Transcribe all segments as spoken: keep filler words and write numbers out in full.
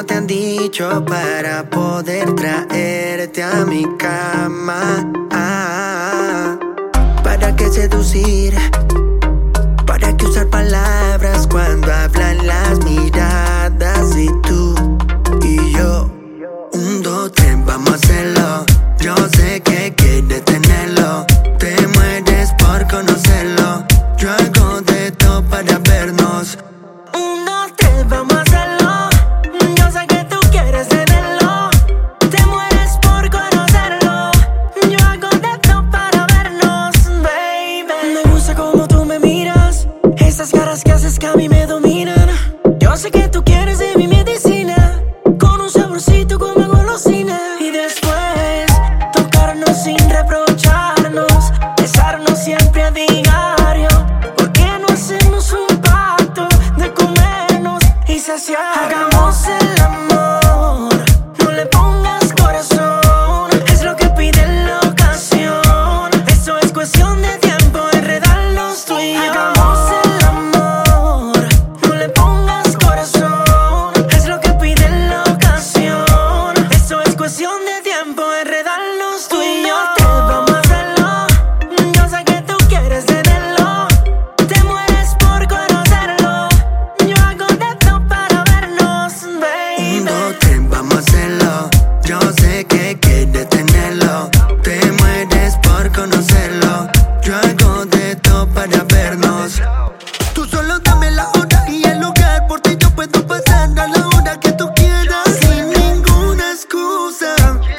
no te han dicho para poder traerte a mi cama? Ah, ¿para qué seducir? ¿Para qué usar palabras cuando hablan las miradas? Y tú y yo, un, dos, tres, vamos a hacerlo. Yo sé que quieres tenerlo, te mueres por conocerlo. Yo hago de todo para vernos. Un, dos, tres, vamos a hacerlo. Yo sé que tú quieres tenerlo, te mueres por conocerlo. Yo hago de todo para vernos, baby. Me gusta como tú me miras, esas caras que haces que a mí me dominan. Yo sé que tú quieres de mi medicina, con un saborcito como golosina. Y después tocarnos sin reprocharnos, besarnos siempre a diario. ¿Por qué no hacemos un pacto de comernos y saciar? Hagamos el amor, no le pongas corazón, es lo que pide la ocasión. Eso es cuestión de tiempo, enredarnos tú y yo. Hagamos el amor, no le pongas corazón, es lo que pide la ocasión. Eso es cuestión de tiempo, enredarnos tú y yo. Vamos a hacerlo, yo sé que tú quieres tenerlo, te mueres por conocerlo. Yo hago de todo para vernos, baby. Un, dos, tres, vamos a hacerlo. Yo sé que quieres tenerlo, te mueres por conocerlo. Yo hago de todo para vernos. Tú solo dame la hora y el lugar, por ti yo puedo pasar a la hora que tú quieras. Sin ninguna excusa,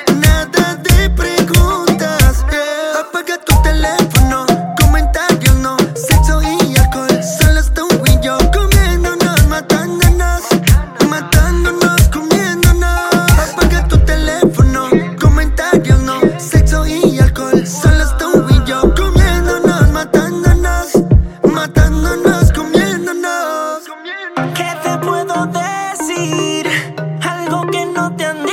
nada de preguntas. Yeah. Apaga tu teléfono, comentarios no, sexo y alcohol, solo es tú y yo, comiéndonos, matándonos, matándonos, comiéndonos. Apaga tu teléfono, comentarios no, sexo y alcohol, solo es tú y yo, comiéndonos, matándonos, matándonos, comiéndonos. ¿Qué te puedo decir? Algo que no te han